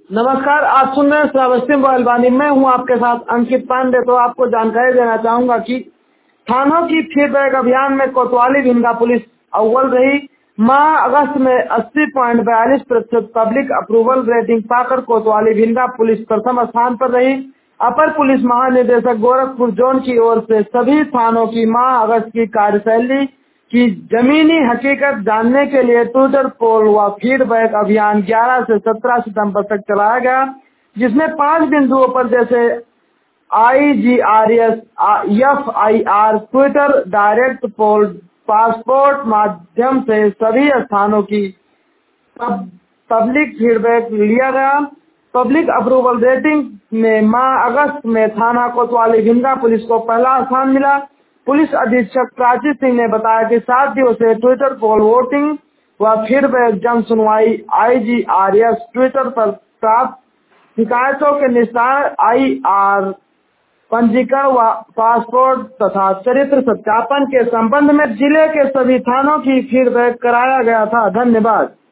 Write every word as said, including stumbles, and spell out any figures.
नमस्कार, आप सुन रहे हैं श्रावस्ती मोबाइल। मैं हूं आपके साथ अंकित पांडे। तो आपको जानकारी देना चाहूंगा कि थानों की फीडबैक अभियान में कोतवाली भिंगा पुलिस अव्वल रही। माह अगस्त में अस्सी पॉइंट बयालीस प्रतिशत पब्लिक अप्रूवल रेटिंग पाकर कोतवाली भिंगा पुलिस प्रथम स्थान पर रही। अपर पुलिस महानिदेशक गोरखपुर जोन की ओर से सभी थानों की माह अगस्त की कार्यशैली की जमीनी हकीकत जानने के लिए ट्विटर पोल व फीडबैक अभियान ग्यारह से सत्रह सितंबर तक चलाया गया, जिसमें पांच बिंदुओं पर जैसे I G R S, F I R, Twitter direct poll, passport माध्यम से सभी स्थानों की तब पब्लिक फीडबैक लिया गया। पब्लिक अप्रूवल रेटिंग में माह अगस्त में थाना कोतवाली भिंगा पुलिस को पहला स्थान मिला। पुलिस अधीक्षक प्राची सिंह ने बताया कि सात दिवसीय ट्विटर पोल वोटिंग व फीडबैक जन सुनवाई I G R S, Twitter पर प्राप्त शिकायतों के निस्तारण, आई आर पंजीकरण व पासपोर्ट तथा चरित्र सत्यापन के संबंध में जिले के सभी थानों की फीडबैक कराया गया था। धन्यवाद।